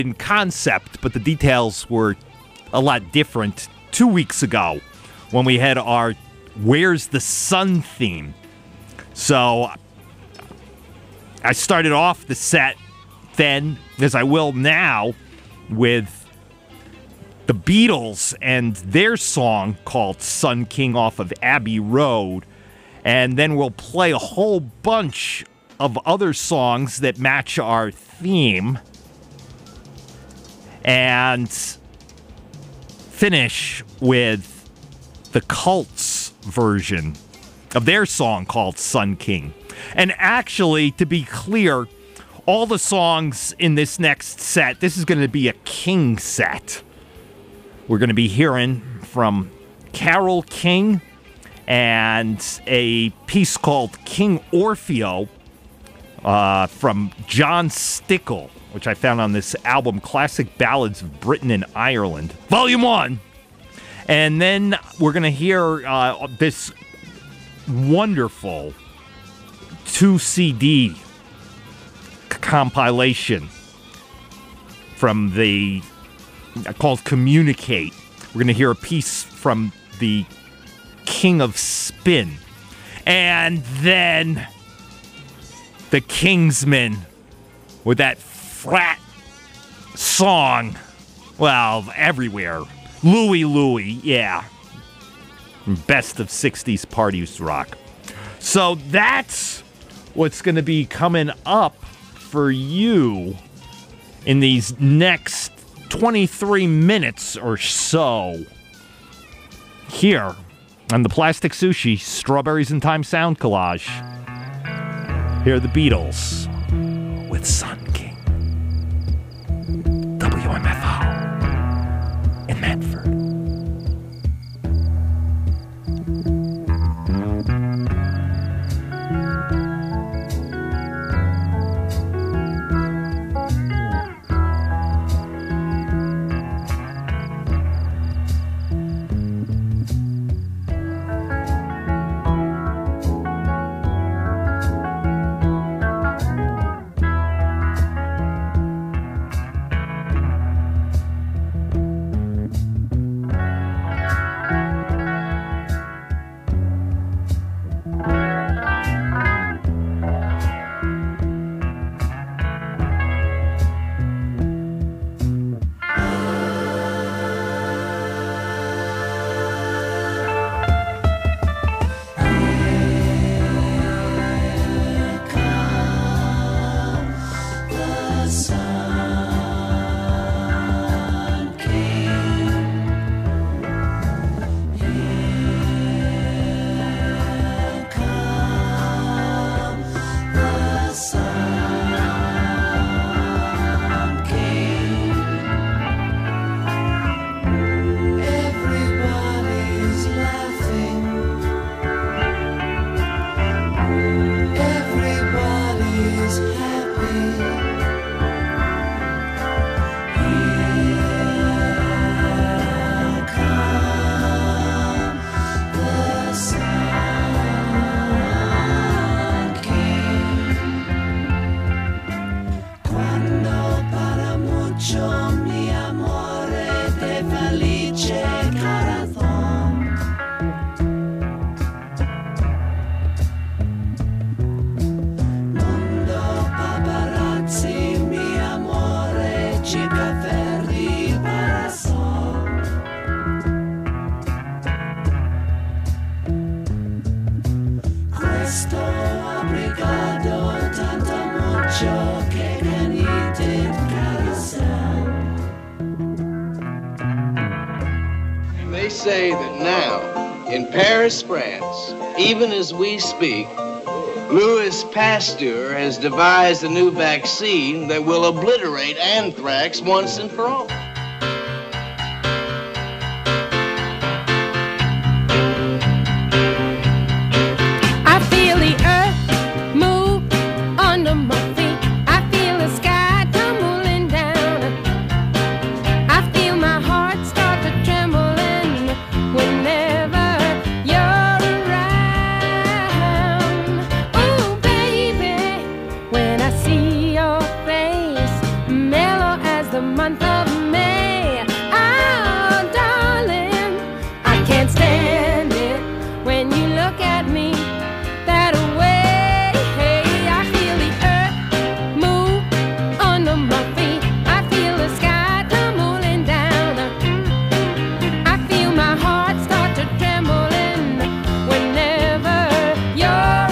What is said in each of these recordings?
in concept, but the details were a lot different 2 weeks ago when we had our Where's the Sun theme. So I started off the set then, as I will now, with the Beatles and their song called Sun King off of Abbey Road. And then we'll play a whole bunch of other songs that match our theme. And finish with the Cults version of their song called Sun King. And actually, to be clear, all the songs in this next set, this is going to be a King set. We're going to be hearing from Carole King and a piece called King Orfeo from John Stickle, which I found on this album, Classic Ballads of Britain and Ireland, Volume 1. And then we're going to hear this wonderful 2-CD compilation from the called Communicate. We're going to hear a piece from the King of Spin. And then the Kingsmen with that frat song. Well, everywhere. Louie Louie, yeah. Best of 60s parties rock. So that's what's going to be coming up for you in these next 23 minutes or so here on the Plastic Sushi Strawberries in Time Sound Collage. Here are the Beatles with Sun King. WMFO in Medford. They say that now, in Paris, France, even as we speak, Louis Pasteur has devised a new vaccine that will obliterate anthrax once and for all. The month of May. Oh, darling, I can't stand it when you look at me that way. I feel the earth move under my feet. I feel the sky tumbling down. I feel my heart start to trembling whenever you're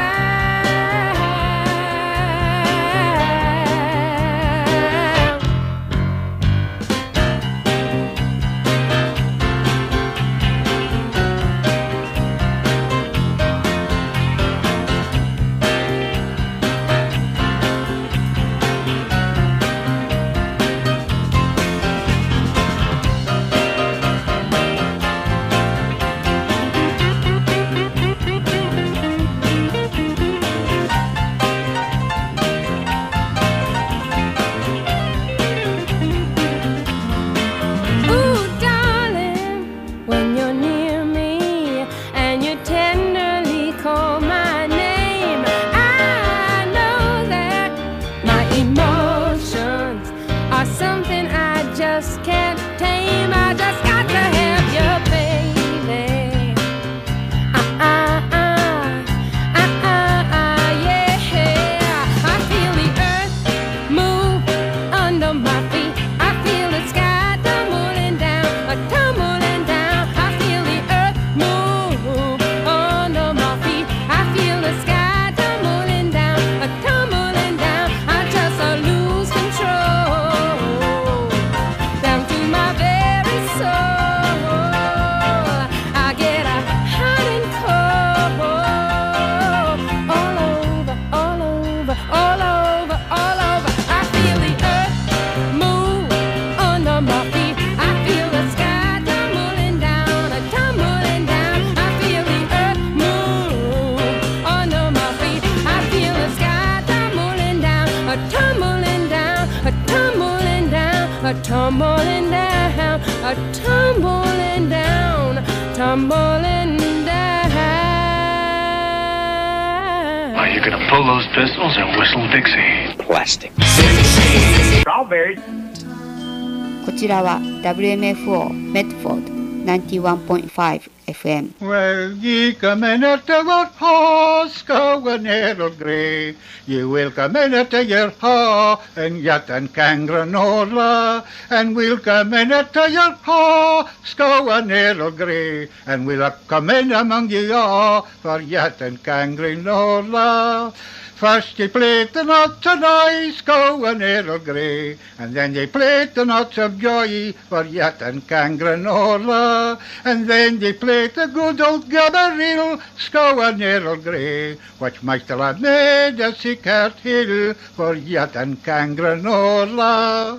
tumbling down, tumbling down, tumbling down. Are you gonna pull those pistols and whistle Dixie? Plastic. Strawberries. こちらは WMFO メッドフォード 91.5 FM. Well, ye come in at the what horse going little grey. Ye will come in at your ha and yet and cangranola. And we'll come in at your ha, going little grey. And we'll come in among ye all for yet and cangranola. First they played the knots of noise, going little grey, and then they played the knots of joy for yet and cangranola, and then they played the good old gabberil, going little grey, which might still have made a sick heart hill for yet and cangranola.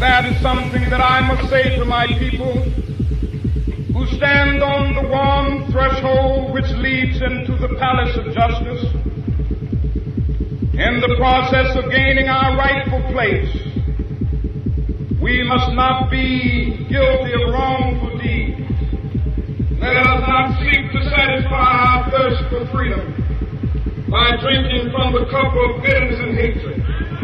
that is something that I must say to my people who stand on the warm threshold which leads into the palace of justice. In the process of gaining our rightful place, we must not be guilty of wrongful deeds. Let us not seek to satisfy our thirst for freedom by drinking from the cup of bitterness and hatred.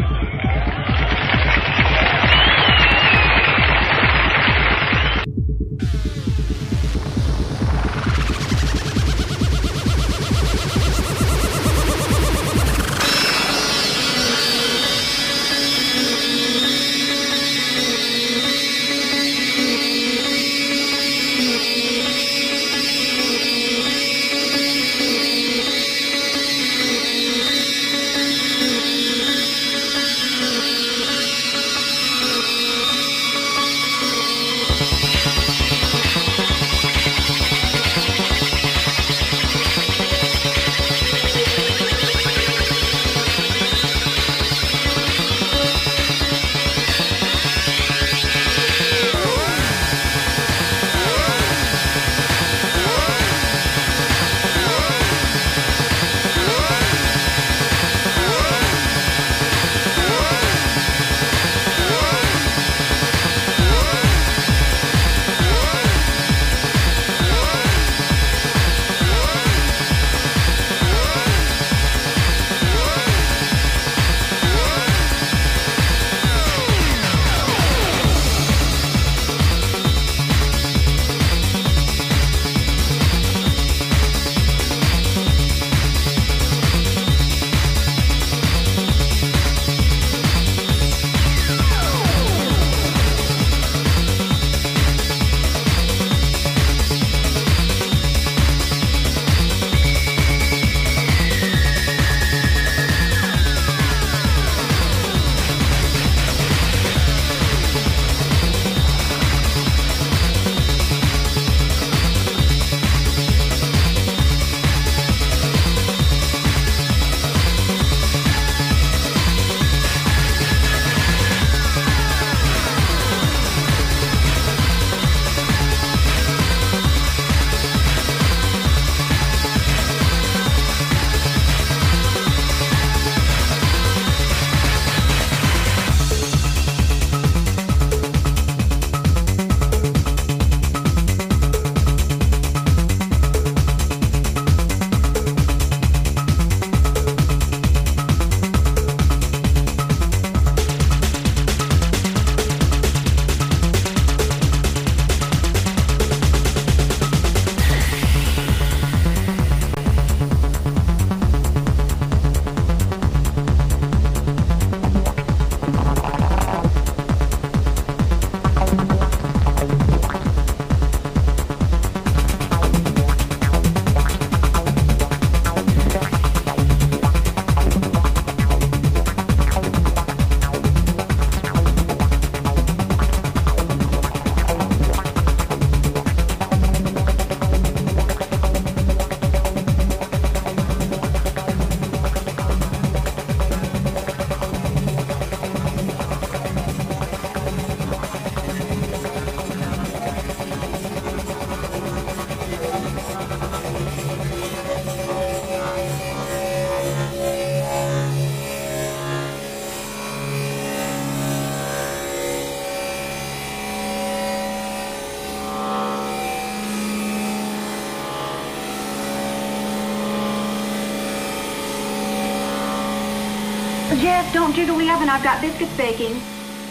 Jeff, don't jiggle the oven. I've got biscuits baking.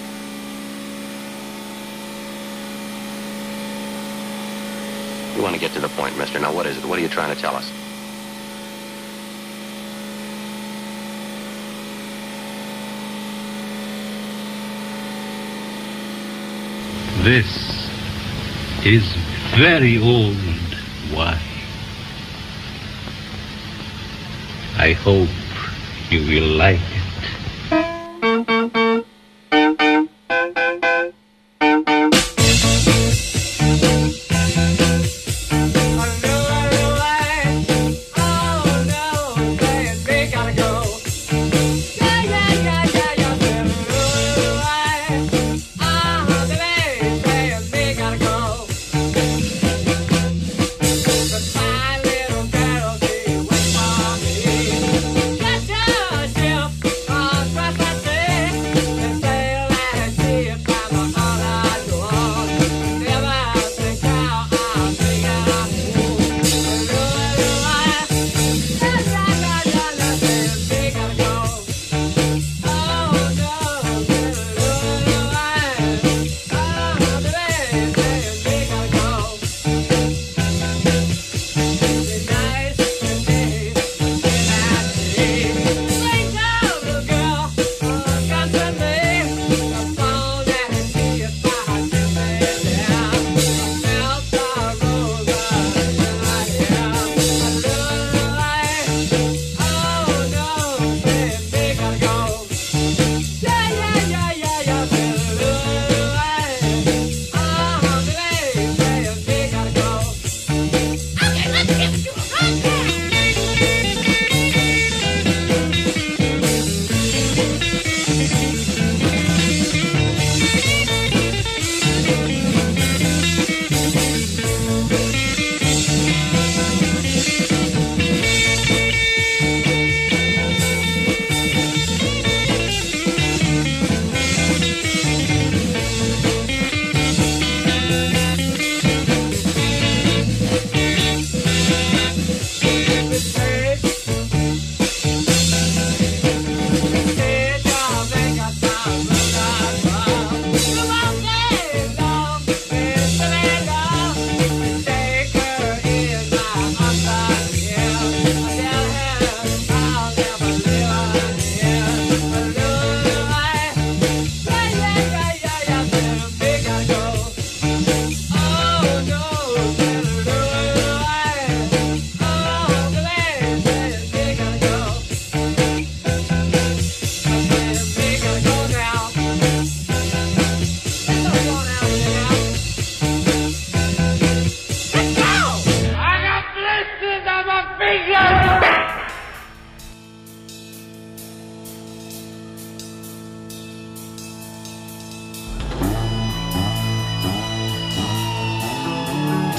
You want to get to the point, mister. Now, what is it? What are you trying to tell us? This is very old wine. I hope you will like it. Yeah, yeah, yeah, yeah, yeah.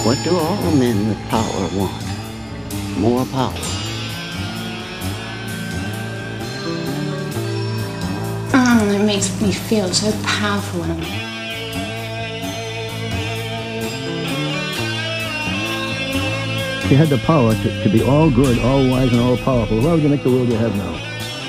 What do all men with power want? More power. It makes me feel so powerful when I'm... If you had the power to be all good, all wise, and all powerful, why would you make the world you have now?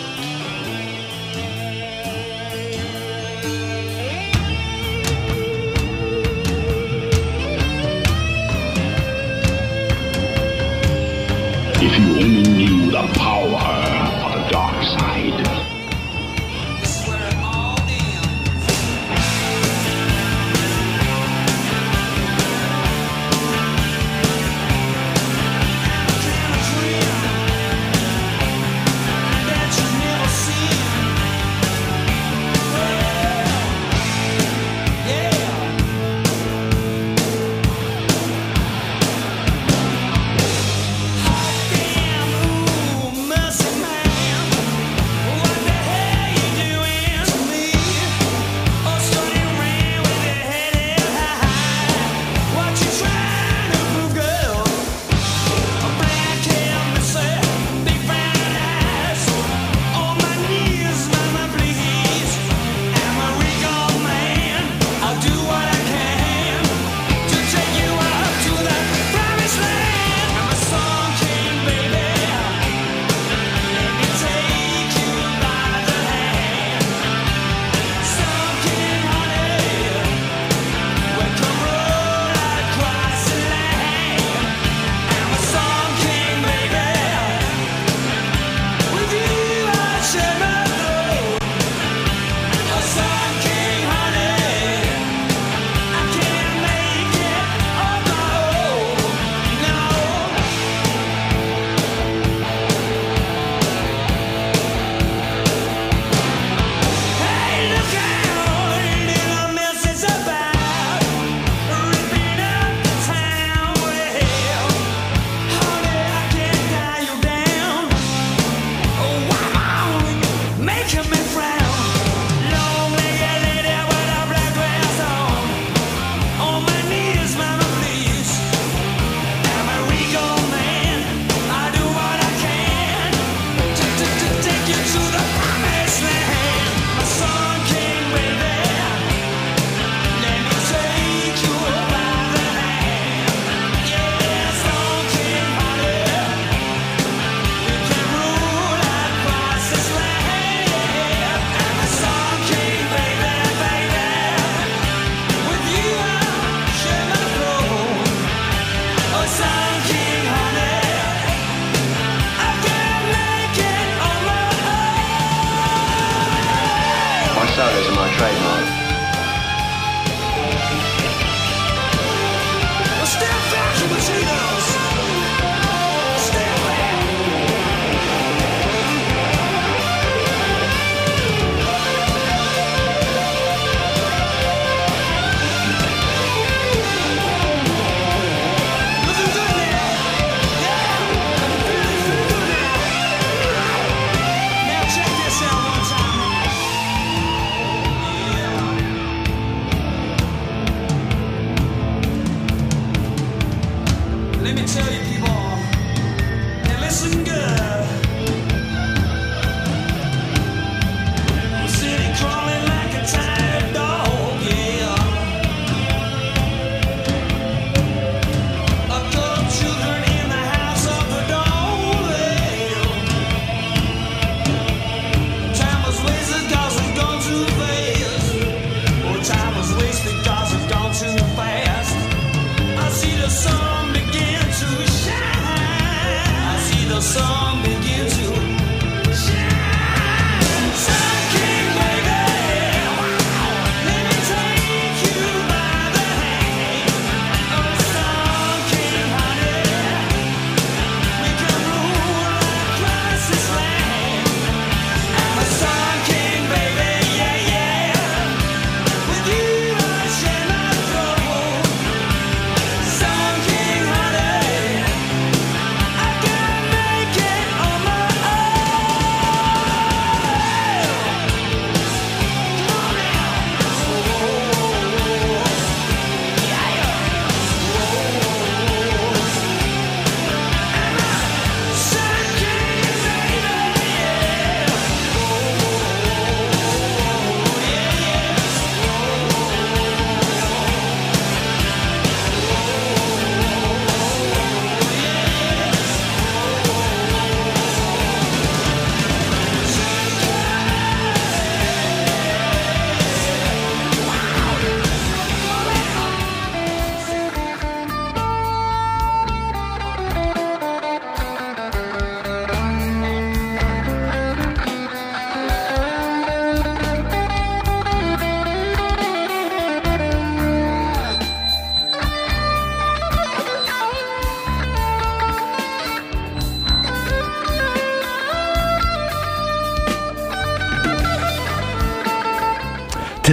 If you only knew the power of the dark side.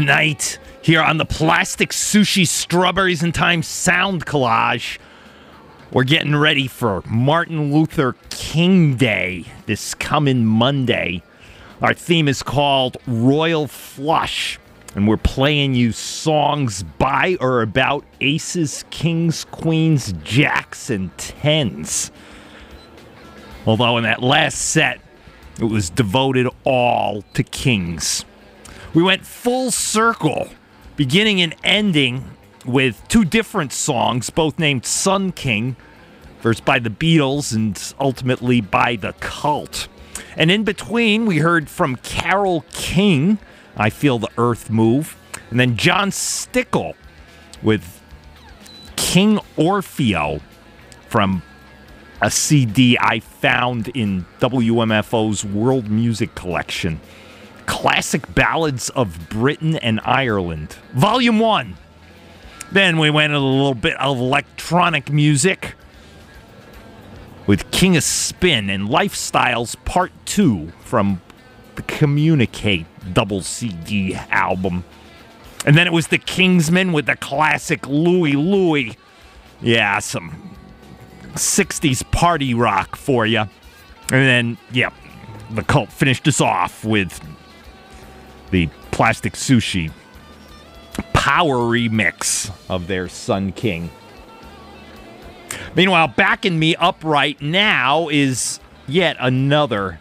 tonight here on the Plastic Sushi Strawberries in Time Sound Collage. We're getting ready for Martin Luther King Day this coming Monday. Our theme is called Royal Flush, and we're playing you songs by or about aces, kings, queens, jacks, and tens. Although in that last set, it was devoted all to kings. We went full circle, beginning and ending with two different songs, both named Sun King, first by the Beatles and ultimately by The Cult. And in between, we heard from Carole King, I Feel the Earth Move, and then John Stickle with King Orfeo from a CD I found in WMFO's World Music Collection. Classic Ballads of Britain and Ireland, Volume 1. Then we went a little bit of electronic music with King of Spin and Lifestyles Part 2 from the Communicate double CD album. And then it was the Kingsmen with the classic Louie Louie. Yeah, some 60s party rock for you. And then, yeah, The Cult finished us off with the Plastic Sushi power remix of their Sun King. Meanwhile, backing me up right now is yet another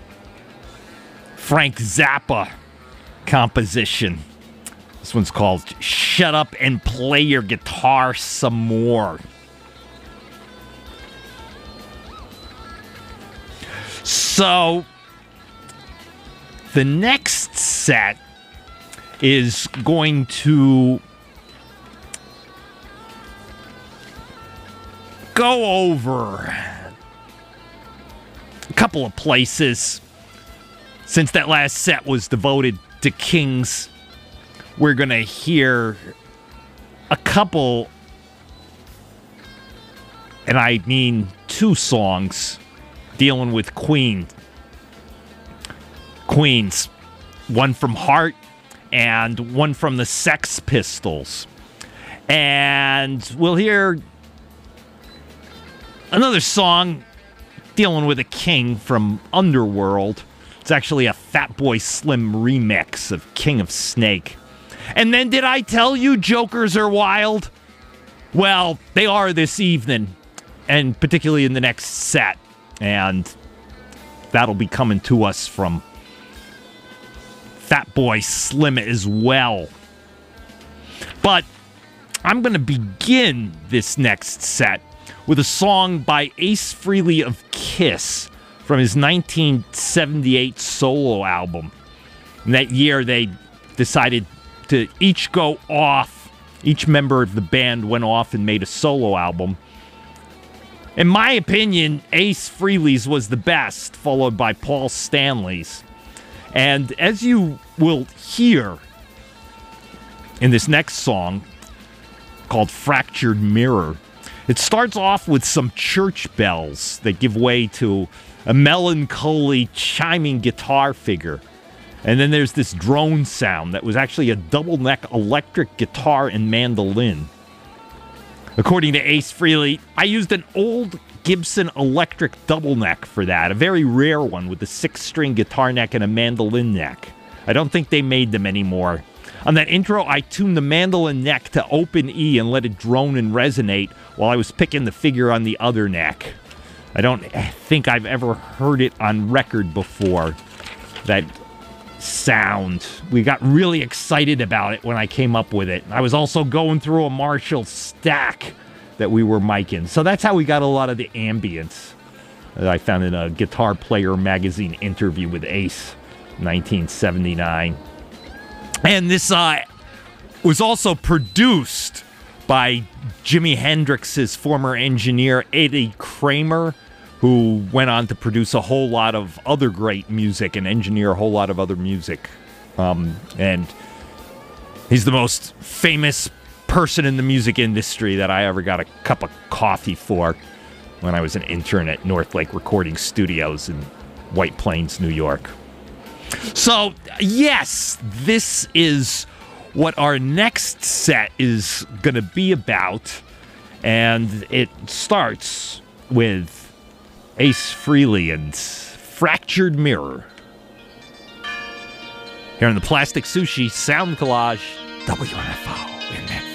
Frank Zappa composition. This one's called Shut Up and Play Your Guitar Some More. So, the next set is going to go over a couple of places. Since that last set was devoted to kings, we're going to hear a couple, and I mean two songs, dealing with Queens. One from Heart and one from the Sex Pistols. And we'll hear another song dealing with a king from Underworld. It's actually a Fatboy Slim remix of King of Snake. And then, did I tell you jokers are wild? Well, they are this evening, and particularly in the next set. And that'll be coming to us from Fatboy Slim as well. But I'm going to begin this next set with a song by Ace Frehley of Kiss from his 1978 solo album. And that year they decided to each go off. Each member of the band went off and made a solo album. In my opinion, Ace Frehley's was the best, followed by Paul Stanley's. And as you will hear in this next song, called Fractured Mirror, it starts off with some church bells that give way to a melancholy chiming guitar figure. And then there's this drone sound that was actually a double-neck electric guitar and mandolin. According to Ace Frehley, I used an old Gibson electric double neck for that, a very rare one with a 6-string guitar neck and a mandolin neck. I don't think they made them anymore. On that intro, I tuned the mandolin neck to open E and let it drone and resonate while I was picking the figure on the other neck. I don't think I've ever heard it on record before, that sound. We got really excited about it when I came up with it. I was also going through a Marshall stack that we were miking. So that's how we got a lot of the ambience that I found in a Guitar Player magazine interview with Ace, 1979. And this was also produced by Jimi Hendrix's former engineer, Eddie Kramer, who went on to produce a whole lot of other great music and engineer a whole lot of other music. And he's the most famous person in the music industry that I ever got a cup of coffee for when I was an intern at North Lake Recording Studios in White Plains, New York. So, yes, this is what our next set is going to be about. And it starts with Ace Frehley and Fractured Mirror. Here on the Plastic Sushi Sound Collage, WNFO in Medford.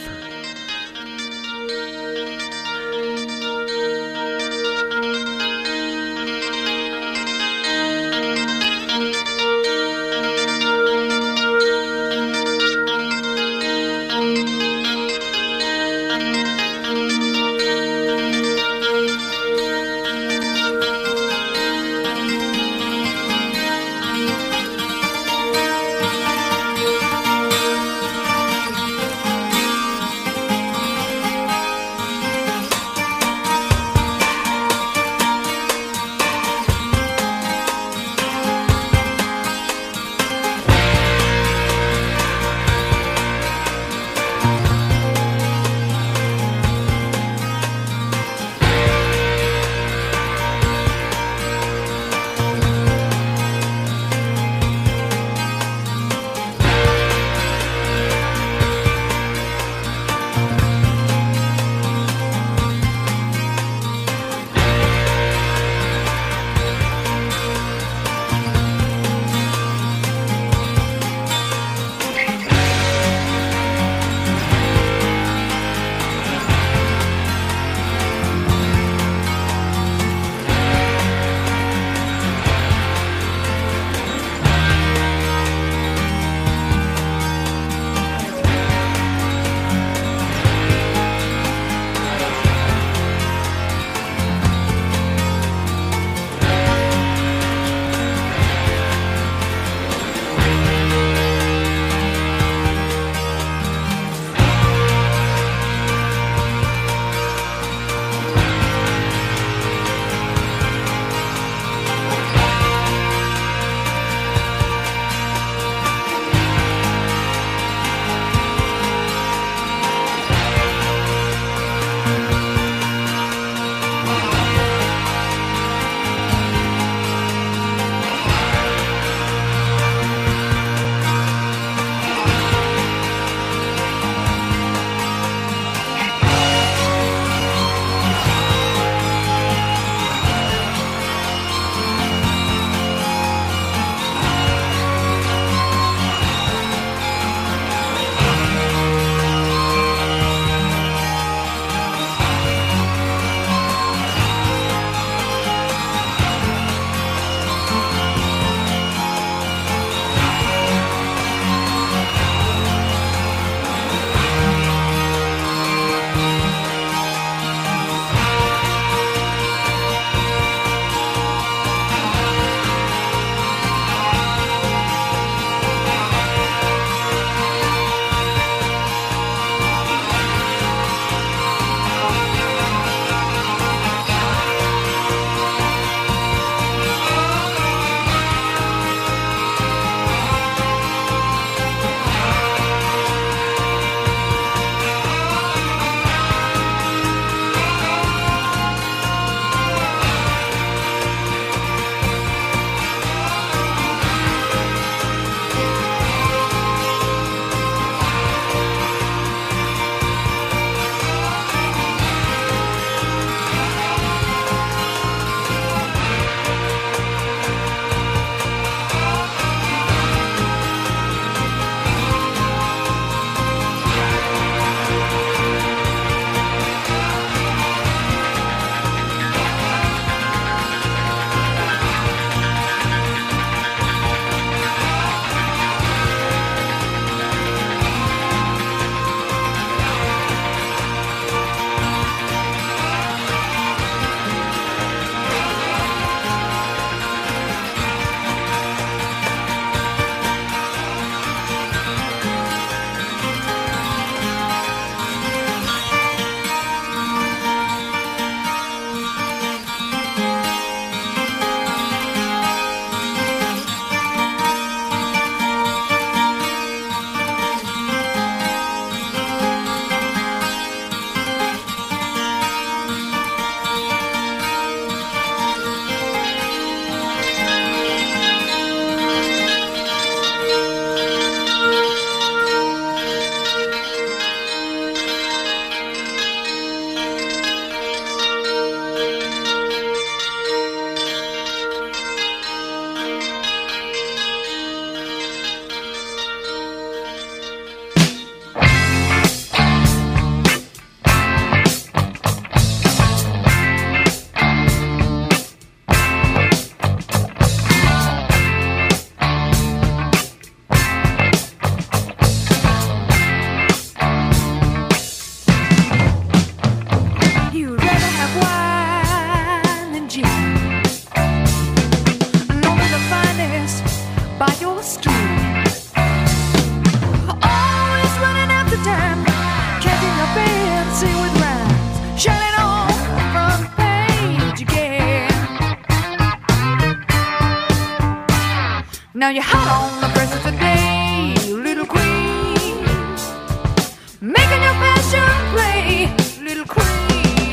Now you're hot on the press of the day, little queen. Making your passion play, little queen.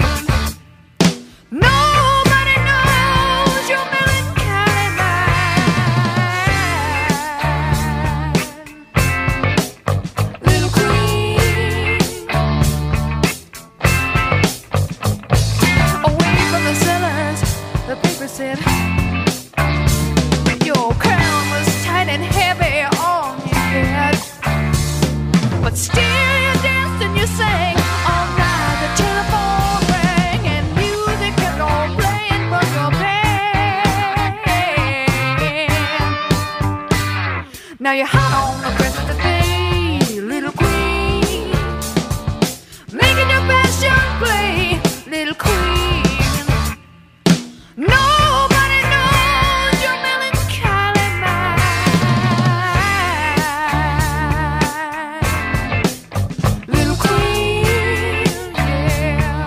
Nobody knows your melancholy mind, little queen. Away from the cellars, the paper said your crown was tight and heavy on your head, but still you danced and you sang all night. The telephone rang and music kept on playing from your pen. Now you're hot on the rest of the day, little queen. Making your passion play, little queen. Nobody knows your melancholy mind, little queen, yeah.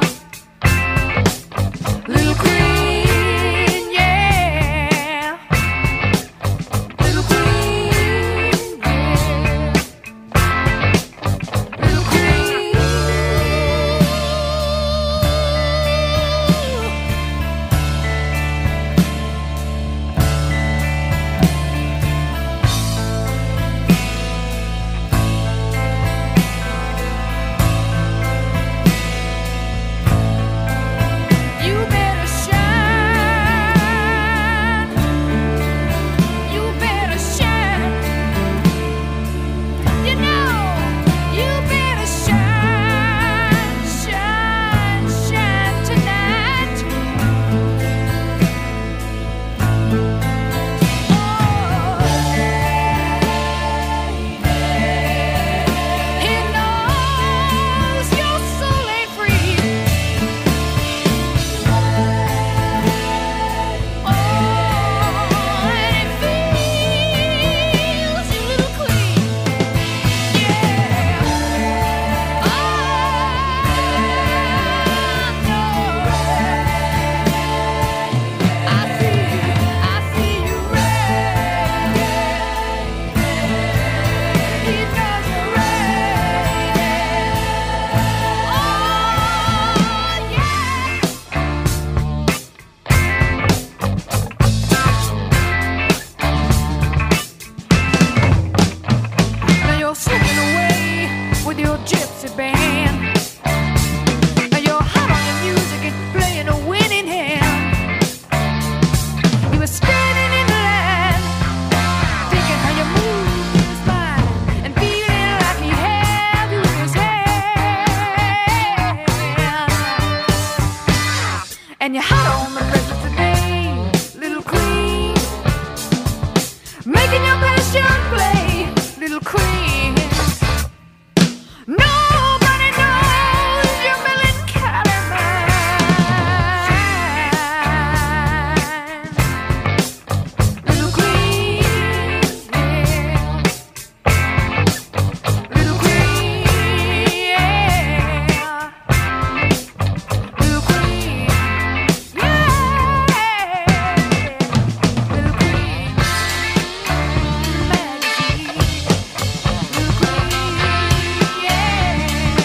Little queen, yeah. Little queen, yeah. Little queen. You better shine. You better shine. You know, you better shine, shine, shine tonight. He knows your soul ain't free. And it feels you, little queen. Yeah. I see you red. He knows you're red. Now you're slipping away with your gypsy band. Now you're hot on your music and playing a winning hand. You were standing in the line, thinking how you moved in his mind, and feeling like he had you in his hand. And you're hot on the rest of the day, little queen. Making your passion play, little queen. Nobody knows your melancholy mind, little queen, yeah. Little queen, yeah. Little queen, yeah. Little queen, majesty. Little queen, yeah.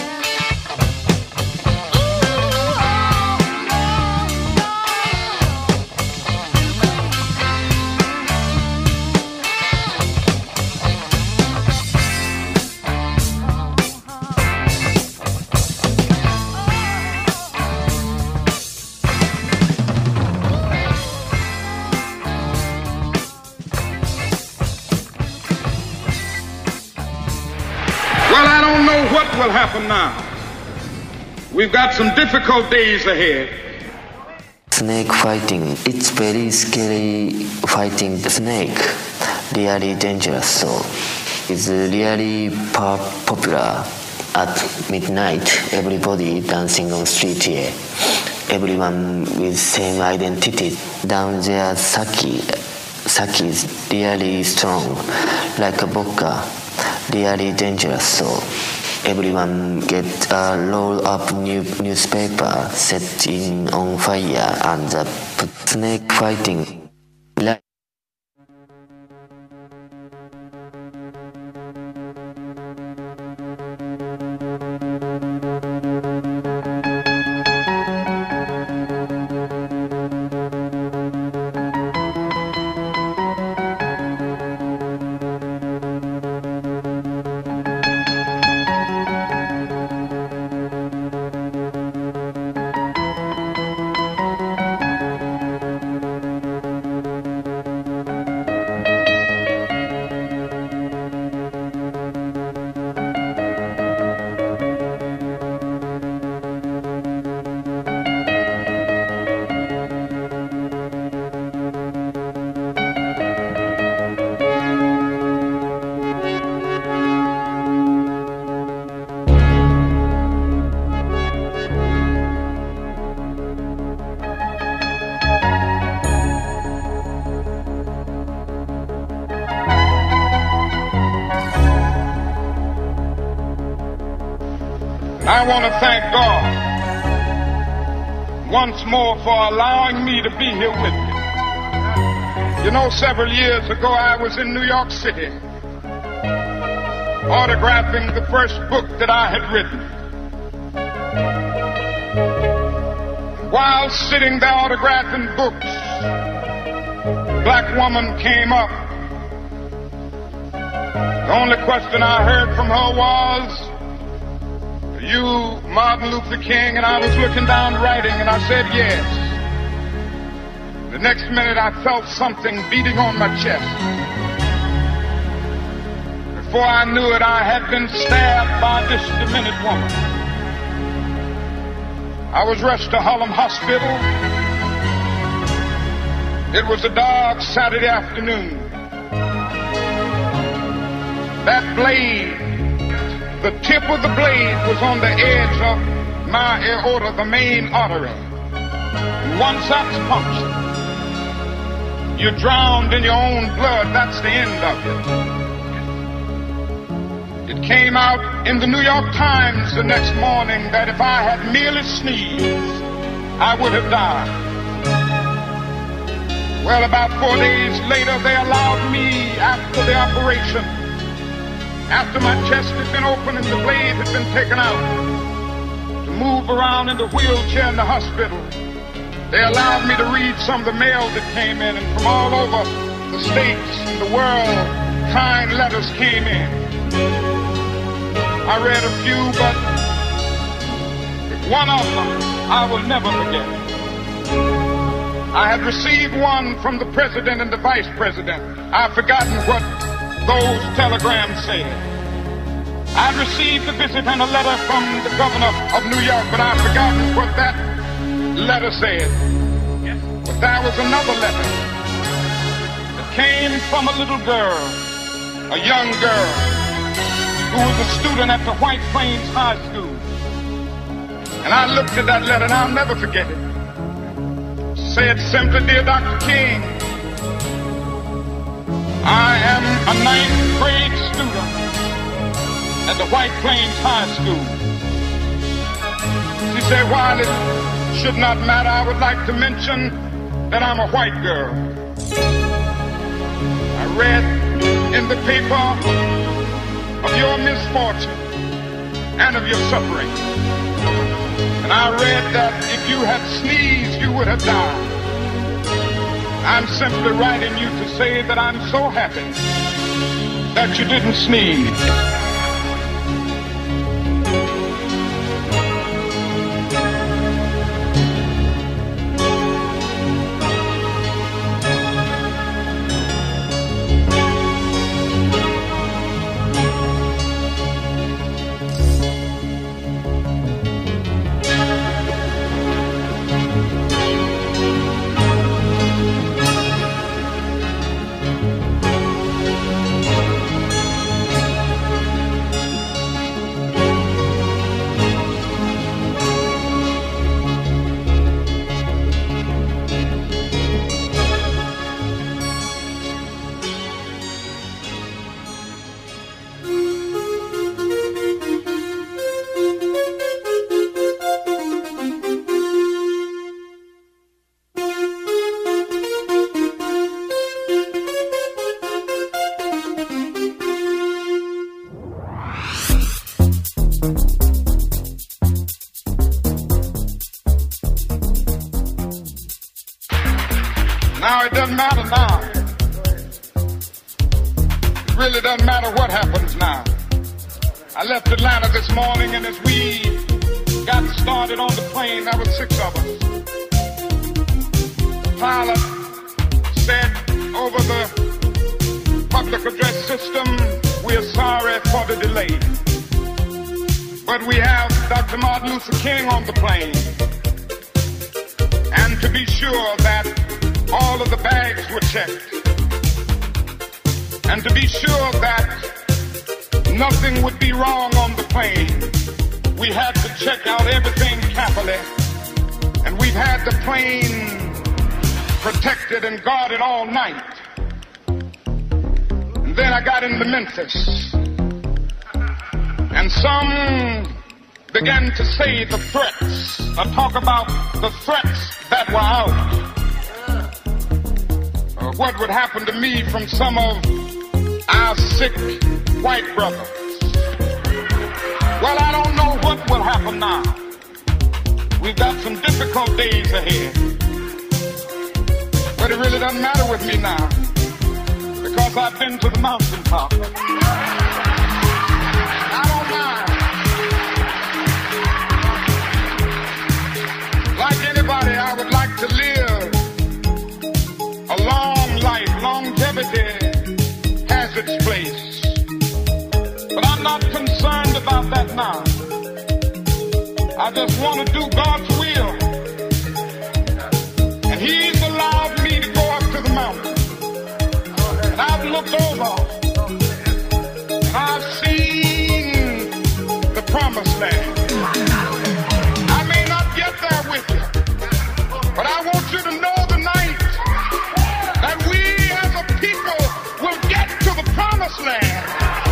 Well, I don't know what will happen now. We've got some difficult days ahead. Snake fighting. It's very scary fighting the snake. Really dangerous. So it's really popular at midnight. Everybody dancing on street here. Everyone with same identity. Down there, Saki is really strong, like a vodka. Really dangerous. So everyone get a roll up newspaper, set in on fire, and put snake fighting. I want to thank God once more for allowing me to be here with you. You know, several years ago I was in New York City autographing the first book that I had written. While sitting there autographing books, a black woman came up. The only question I heard from her was, "Are you Martin Luther King?" And I was looking down writing, and I said, "Yes." The next minute I felt something beating on my chest. Before I knew it, I had been stabbed by this demented woman. I was rushed to Harlem Hospital. It was a dark Saturday afternoon. That blade, the tip of the blade was on the edge of my aorta, the main artery. And once that's punctured, you're drowned in your own blood. That's the end of it. It came out in the New York Times the next morning that if I had merely sneezed, I would have died. Well, about 4 days later, they allowed me, after the operation, after my chest had been opened and the blade had been taken out, to move around in the wheelchair in the hospital. They allowed me to read some of the mail that came in, and from all over the states and the world, kind letters came in. I read a few, but one of them I will never forget. I had received one from the president and the vice president. I've forgotten what those telegrams said. I received a visit and a letter from the governor of New York, but I've forgotten what that letter said. But there was another letter that came from a little girl, a young girl, who was a student at the White Plains High School. And I looked at that letter and I'll never forget it. It said simply, "Dear Dr. King, I am a 9th grade student at the White Plains High School." She said, "While it should not matter, I would like to mention that I'm a white girl. I read in the paper of your misfortune and of your suffering. And I read that if you had sneezed, you would have died. I'm simply writing you to say that I'm so happy that you didn't sneeze." Now, it doesn't matter now. It really doesn't matter what happens now. I left Atlanta this morning, and as we got started on the plane, there were 6 of us. The pilot said over the public address system, "We're sorry for the delay, but we have Dr. Martin Luther King on the plane. And to be sure that all of the bags were checked, and to be sure that nothing would be wrong on the plane, we had to check out everything carefully, and we've had the plane protected and guarded all night. And then I got into Memphis, and some began to say the threats, or talk about the threats that were out. What would happen to me from some of our sick white brothers? Well, I don't know what will happen now. We've got some difficult days ahead. But it really doesn't matter with me now, because I've been to the mountaintop. I don't mind. Like anybody, I would like to live a long life. Longevity has its place. But I'm not concerned about that now. I just want to do God's will. And He's allowed me to go up to the mountain. And I've looked over. And I've seen the promised land. I may not get there with you, but I want you to know tonight that we as a people will get to the promised land.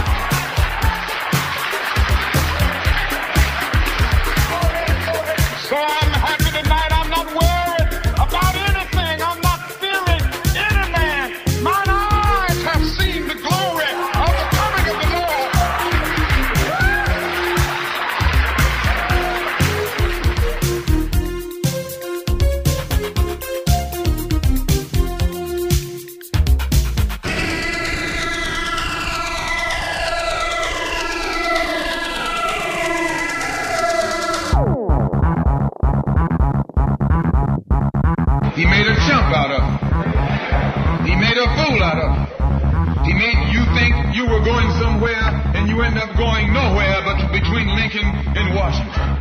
So I'm happy tonight. I'm not worried about anything. I'm not fearing any man. Mine eyes have seen the glory of the coming of the Lord. He made a chump out of it. He made a fool out of it. He made you think you were going somewhere and you end up going nowhere but between Lincoln and Washington.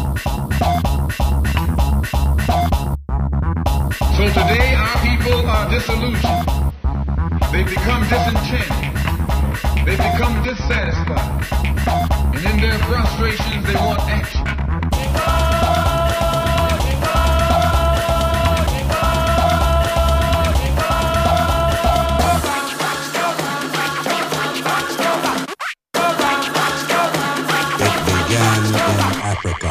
So today our people are disillusioned. They've become disenchanted. They've become dissatisfied. And in their frustrations they want action. Africa.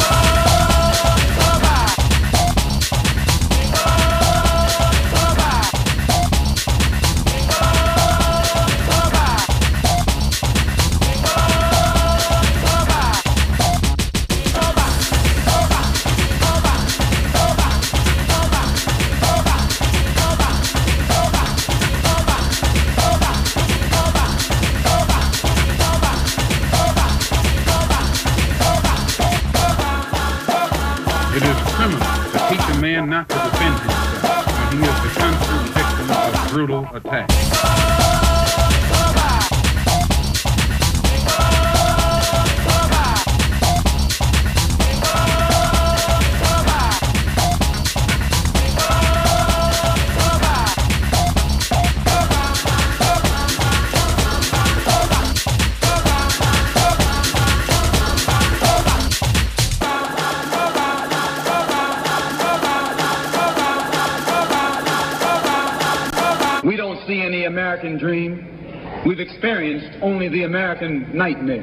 Not to defend himself when he is the constant victim of brutal attack. American dream. We've experienced only the American nightmare.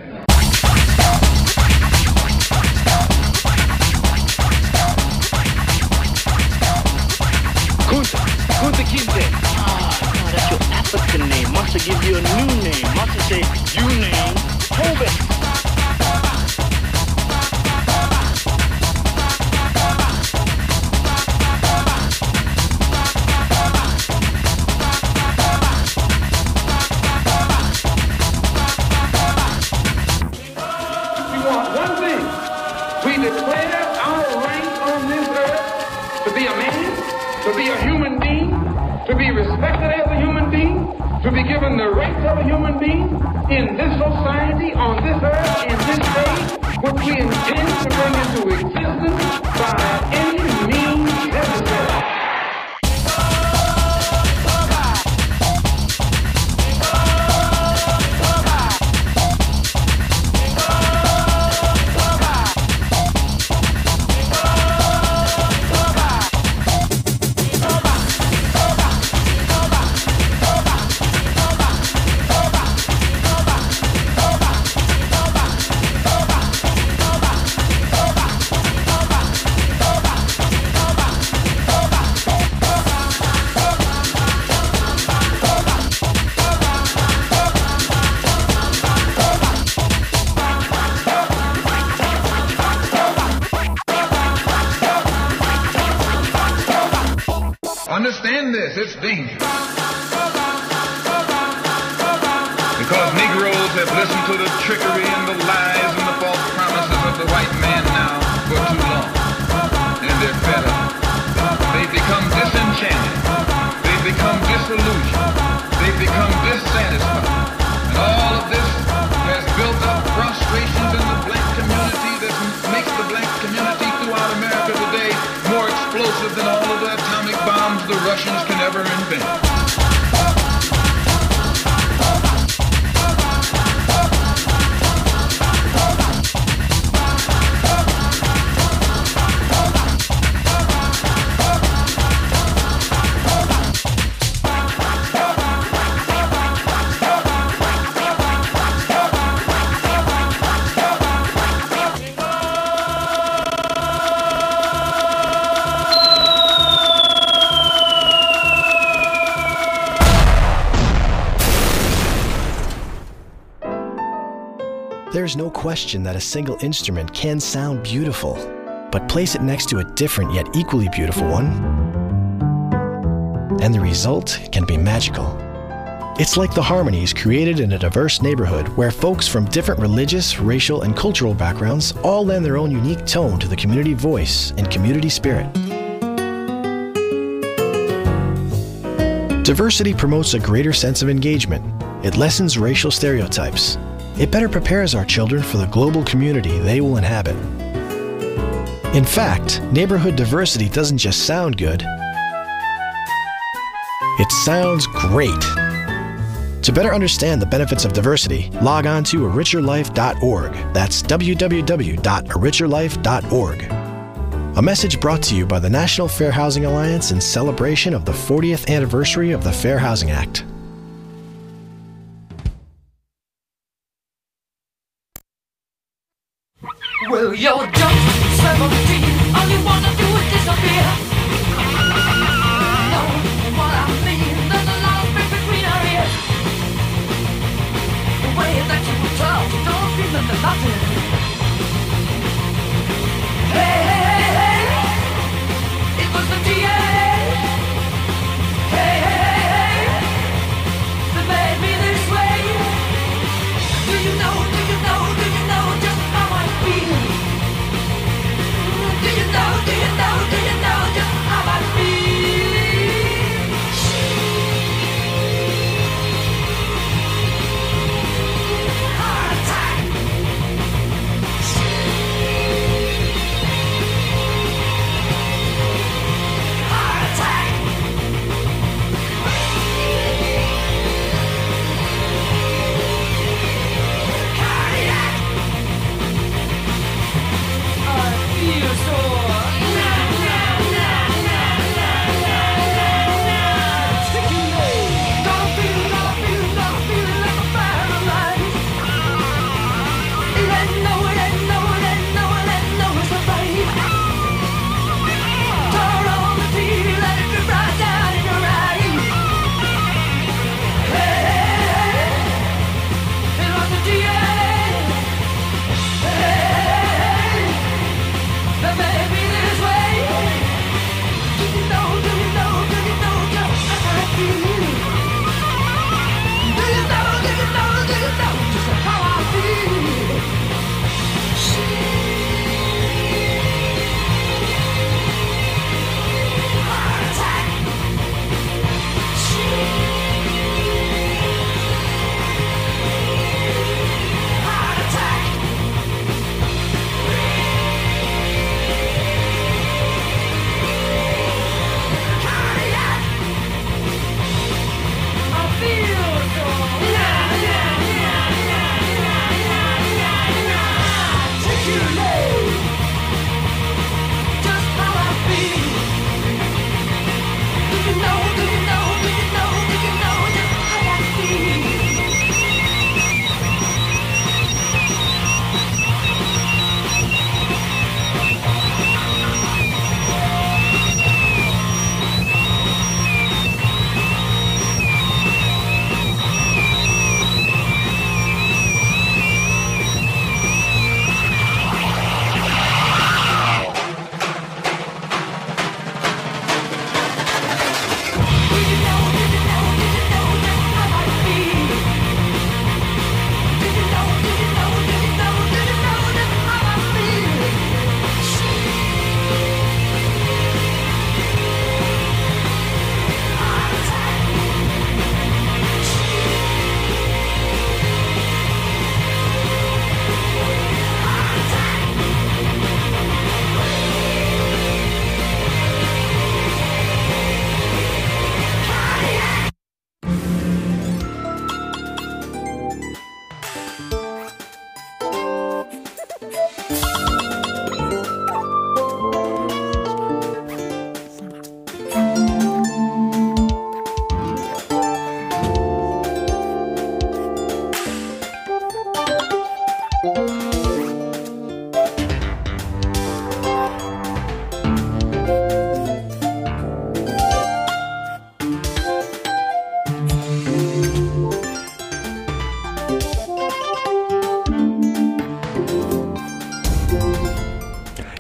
Kunta Kinte. No, that's your African name. Must have give you a new name. Must have say you name Hovis. To be given the rights of a human being in this society, on this earth, in this day, which we intend to bring into existence by any means necessary. understand this. It's dangerous. Because Negroes have listened to the trickery and the lies and the false promises of the white man now for too long. And they're fed up. They've become disenchanted. They've become disillusioned. They've become dissatisfied. And all of this has built up frustrations in the black community that makes the black community throughout America today more explosive than all of the atomic bombs the Russians can ever invent. There's no question that a single instrument can sound beautiful, but place it next to a different yet equally beautiful one, and the result can be magical. It's like the harmonies created in a diverse neighborhood where folks from different religious, racial, and cultural backgrounds all lend their own unique tone to the community voice and community spirit. Diversity promotes a greater sense of engagement. It lessens racial stereotypes. It better prepares our children for the global community they will inhabit. In fact, neighborhood diversity doesn't just sound good, it sounds great. To better understand the benefits of diversity, log on to aricherlife.org. That's www.aricherlife.org. A message brought to you by the National Fair Housing Alliance in celebration of the 40th anniversary of the Fair Housing Act. Well, you're just 17, all you wanna do is disappear. Know what I mean? There's a lot of space between our ears. The way that you talk, you don't remember nothing. Hey, hey, hey, hey, it was the DA. Hey, hey, hey, hey, that made me this way. Do you know just how I feel? Do you know just how I feel? Heart attack.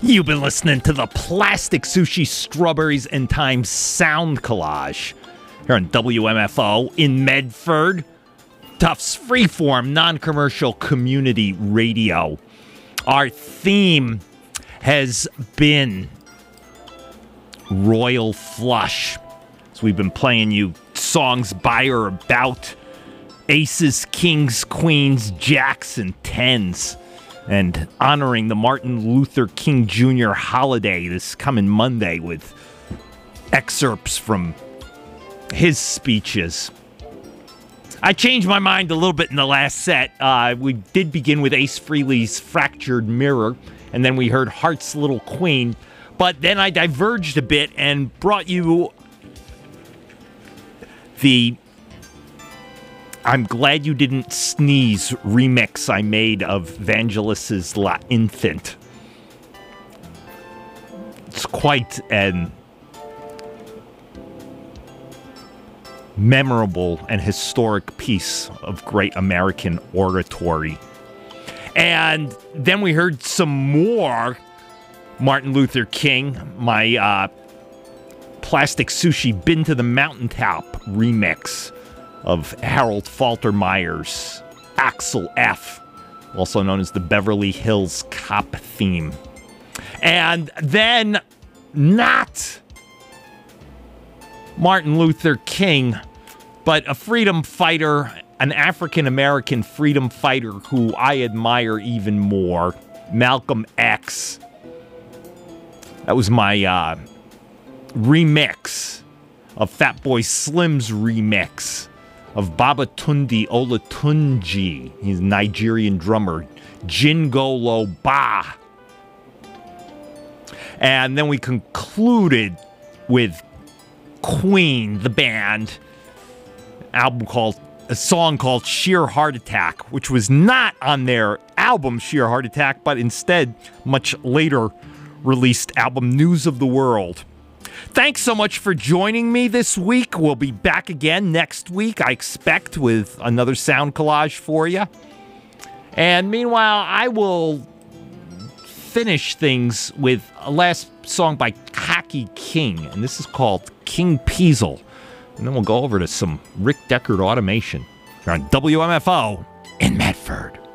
You've been listening to the Plastic Sushi Strawberries and Thyme Sound Collage here on WMFO in Medford. Tufts Freeform, non-commercial community radio. Our theme has been Royal Flush. So we've been playing you songs by or about aces, kings, queens, jacks, and tens. And honoring the Martin Luther King Jr. holiday this coming Monday with excerpts from his speeches. I changed my mind a little bit in the last set. We did begin with Ace Frehley's Fractured Mirror, and then we heard Heart's Little Queen. But then I diverged a bit and brought you the I'm Glad You Didn't Sneeze remix I made of Vangelis's La Infant. It's quite an memorable and historic piece of great American oratory. And then we heard some more Martin Luther King, my Plastic Sushi Been to the Mountaintop remix of Harold Faltermeyer's Axel F., also known as the Beverly Hills Cop theme. And then, not Martin Luther King, but a freedom fighter, an African-American freedom fighter who I admire even more, Malcolm X. That was my remix of Fatboy Slim's remix of Babatunde Olatunji. He's a Nigerian drummer. Jingolo Ba. And then we concluded with Queen, the band, a song called Sheer Heart Attack, which was not on their album Sheer Heart Attack, but instead much later released album News of the World. Thanks so much for joining me this week. We'll be back again next week, I expect, with another sound collage for you. And meanwhile, I will finish things with a last song by Hockey King, and this is called King Peasel. And then we'll go over to some Rick Deckard automation here on WMFO in Medford.